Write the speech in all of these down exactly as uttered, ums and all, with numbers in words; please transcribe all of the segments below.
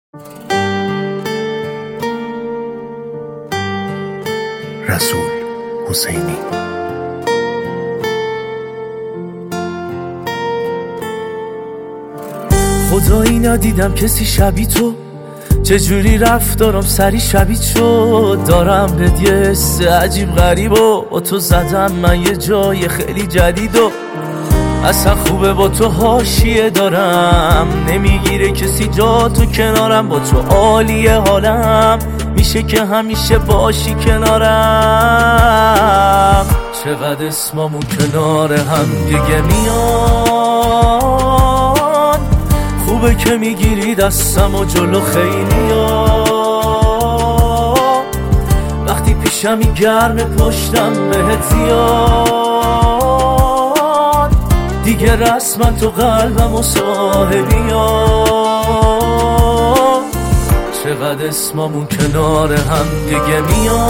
رسول حسینی. خدایی ندیدم کسی شبیه تو، چجوری رفتارم سری شبیه شد. دارم به یه حس عجیب غریب و با تو زدم من یه جای خیلی جدید و اصلا خوبه با تو حاشیه دارم، نمیگیره کسی جا تو کنارم، با تو عالیه حالم، میشه که همیشه باشی کنارم. چقدر اسمامون کنار هم دیگه میان، خوبه که میگیری دستم و جلو خیلی ها. وقتی پیشمی گرم پشتم بهت زیاد، دیگه رسما تو قلبم و صاحبی ها. چقدر اسمامون کنار هم دیگه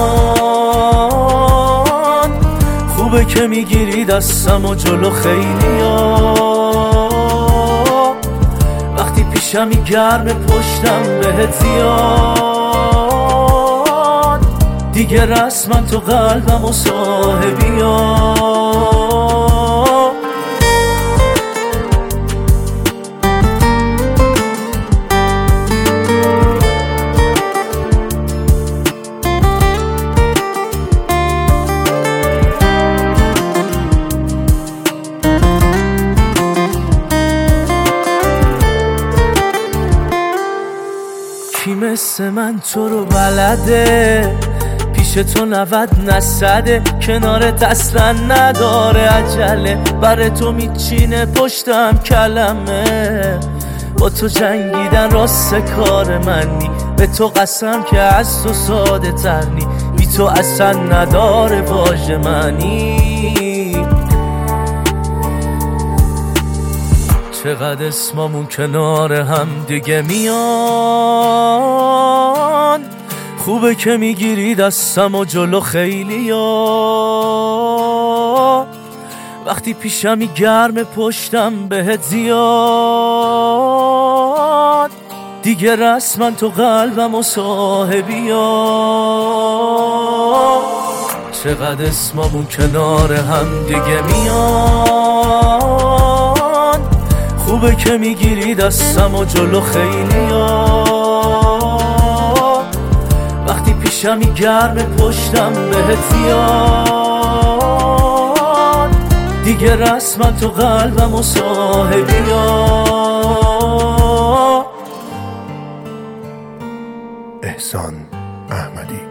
میان، خوبه که میگیری دستم و جلو خیلی ها. وقتی پیشمی گرم پشتم بهت زیاد، دیگه رسما تو قلبم و صاحبی ها. کی مثل من تو رو بلده، پیش تو نود نصده، کنارت اصلا نداره عجله، بر تو میچینه پشتم کلمه. با تو جنگیدن راست کار منی، به تو قسم که از تو ساده ترنی، بی تو اصلا نداره واژه معنی. چقدر اسمامون کنار هم دیگه میان، خوبه که میگیری دستم و جلو خیلی ها. وقتی پیشمی گرم پشتم بهت زیاد، دیگه رسما تو قلبم و صاحبی ها. چقدر اسمامون کنار هم دیگه میان، خوبه که میگیری دستم و جلو خیلی ها. وقتی پیشمی گرم پشتم بهت زیاد، دیگه رسما تو قلبم و صاحبی ها. احسان احمدی.